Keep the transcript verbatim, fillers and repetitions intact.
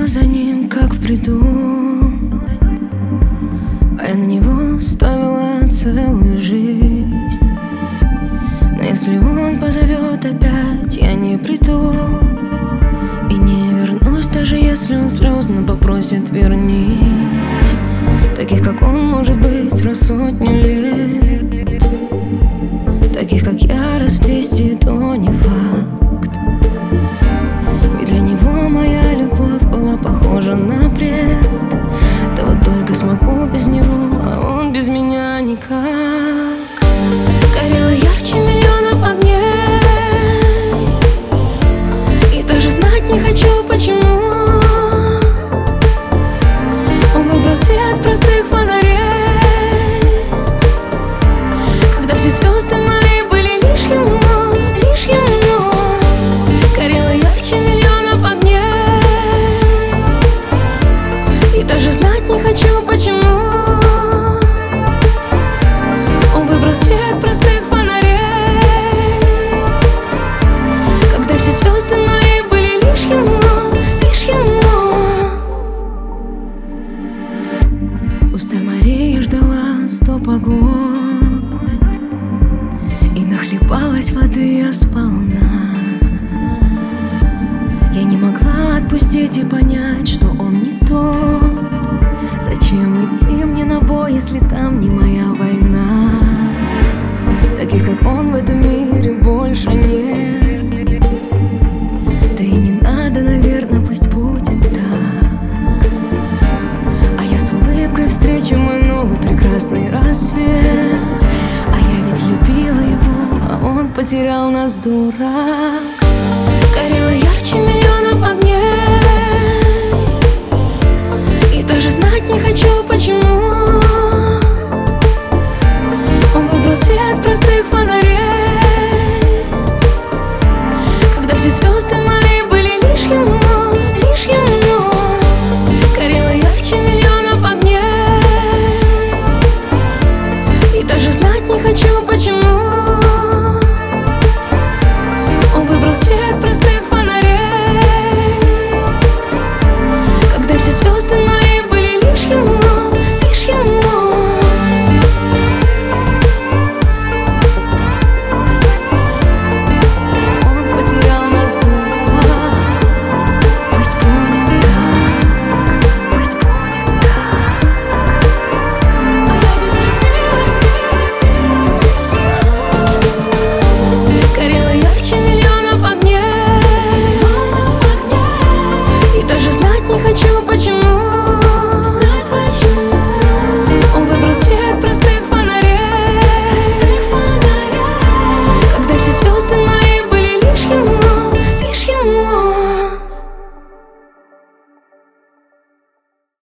за ним, как в бреду, а я на него ставила целую жизнь. Но если он позовет опять, я не приду и не вернусь, даже если он слезно попросит вернись. Таких, как он, может быть, раз сотни лет. Таких, как я, раз в двести, то не факт. Ведь для него моя любовь была похожа на бред. Да вот только смогу без него, а он без меня никак. Горела ярче миллионов огней, и даже знать не хочу, почему. Он выбрал свет простых фонарей, когда все звезды мои были лишь ему, лишь ему. Горела ярче миллионов огней, и даже знать не хочу, почему. Он выбрал свет простых фонарей, когда все звезды мои были лишь ему, лишь ему. Устья Мария ждала сто погод и нахлебалась воды я сполна. Я не могла отпустить и понять, что он не тот. Зачем идти мне на бой, если там не моя война? Таких, как он, в этом мире больше нет. Да и не надо, наверное, пусть будет так. А я с улыбкой встречу мой новый прекрасный рассвет. А я ведь любила его, а он потерял нас, дурак. Горела ярче миллионов огней, и даже знать не хочу, почему.